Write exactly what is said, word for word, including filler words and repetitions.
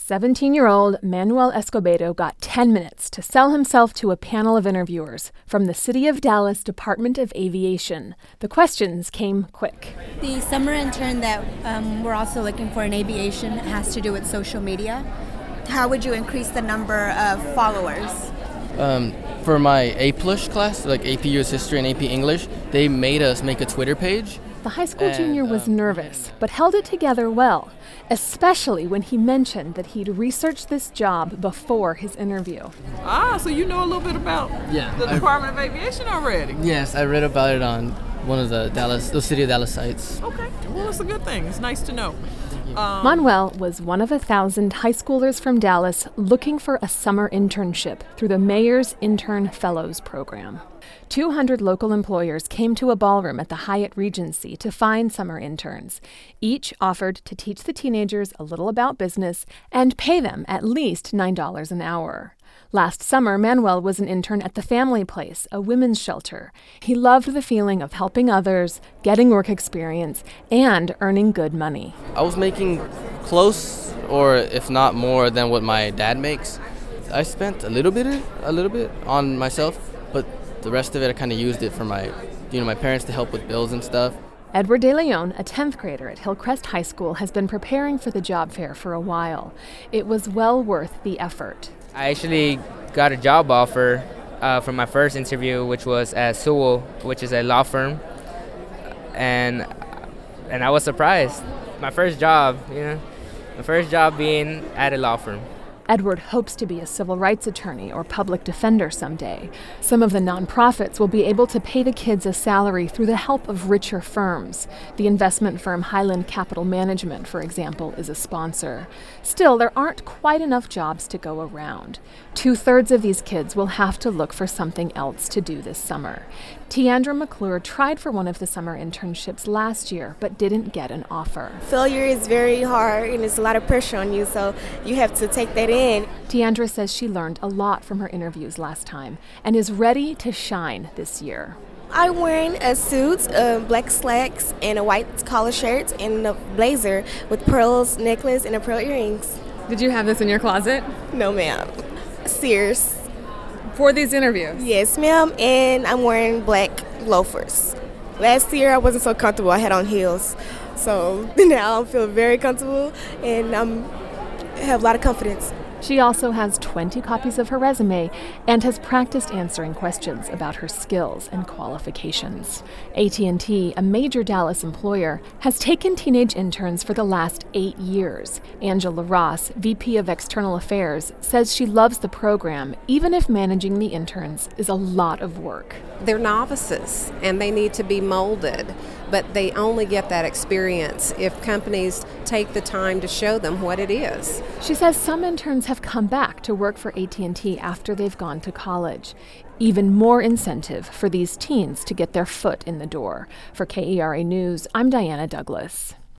seventeen-year-old Manuel Escobedo got ten minutes to sell himself to a panel of interviewers from the City of Dallas Department of Aviation. The questions came quick. The summer intern that um, we're also looking for in aviation has to do with social media. How would you increase the number of followers? Um, for my A plus class, like A P U S History and A P English, they made us make a Twitter page. The high school and, junior was um, nervous, but held it together well, especially when he mentioned that he'd researched this job before his interview. Ah, so you know a little bit about Yeah, the I- Department of Aviation already? Yes, I read about it on one of the Dallas, the City of Dallas sites. Okay, well, it's a good thing. It's nice to know. Um, Manuel was one of a thousand high schoolers from Dallas looking for a summer internship through the Mayor's Intern Fellows Program. two hundred local employers came to a ballroom at the Hyatt Regency to find summer interns. Each offered to teach the teenagers a little about business and pay them at least nine dollars an hour. Last summer, Manuel was an intern at the Family Place, a women's shelter. He loved the feeling of helping others, getting work experience, and earning good money. I was making close, or if not more, than what my dad makes. I spent a little bit, a little bit on myself, but the rest of it I kind of used it for my, you know, my parents to help with bills and stuff. Edward De Leon, a tenth grader at Hillcrest High School, has been preparing for the job fair for a while. It was well worth the effort. I actually got a job offer uh, from my first interview, which was at Sewell, which is a law firm, and and I was surprised. My first job, you know, my first job being at a law firm. Edward hopes to be a civil rights attorney or public defender someday. Some of the nonprofits will be able to pay the kids a salary through the help of richer firms. The investment firm Highland Capital Management, for example, is a sponsor. Still, there aren't quite enough jobs to go around. Two-thirds of these kids will have to look for something else to do this summer. Tiandra McClure tried for one of the summer internships last year, but didn't get an offer. Failure is very hard and there's a lot of pressure on you, so you have to take that in. Tiandra says she learned a lot from her interviews last time and is ready to shine this year. I'm wearing a suit, uh, black slacks, and a white collar shirt, and a blazer with pearls necklace and a pearl earrings. Did you have this in your closet? No, ma'am. Sears. For these interviews? Yes, ma'am, and I'm wearing black loafers. Last year I wasn't so comfortable. I had on heels. So now I feel very comfortable and I'm, I have a lot of confidence. She also has twenty copies of her resume and has practiced answering questions about her skills and qualifications. A T and T, a major Dallas employer, has taken teenage interns for the last eight years. Angela Ross, V P of External Affairs, says she loves the program, even if managing the interns is a lot of work. They're novices and they need to be molded, but they only get that experience if companies take the time to show them what it is. She says some interns have come back to work for A T and T after they've gone to college. Even more incentive for these teens to get their foot in the door. For K E R A News, I'm Diana Douglas.